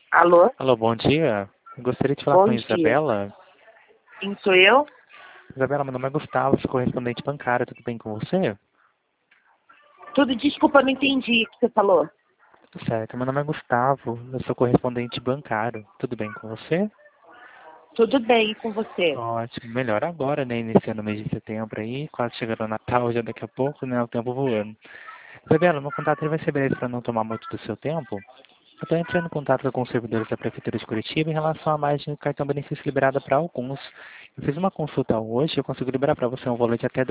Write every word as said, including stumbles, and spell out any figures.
Alô? Alô, bom dia. Eu gostaria de falar com Bom a dia. Isabela. Quem sou eu? Isabela, meu nome é Gustavo, sou correspondente bancário, tudo bem com você? Tudo, desculpa, não entendi o que você falou. Tudo certo, meu nome é Gustavo, eu sou correspondente bancário, tudo bem com você? Tudo bem com você? Ótimo, melhor agora, né, iniciando o mês de setembro aí, quase chegando o Natal já daqui a pouco, né, o tempo voando. Isabela, meu contato ele vai ser breve para não tomar muito do seu tempo. Eu estou entrando em contato com os servidores da Prefeitura de Curitiba em relação à margem do cartão benefício liberada para alguns. Eu fiz uma consulta hoje, eu consigo liberar para você um valor de até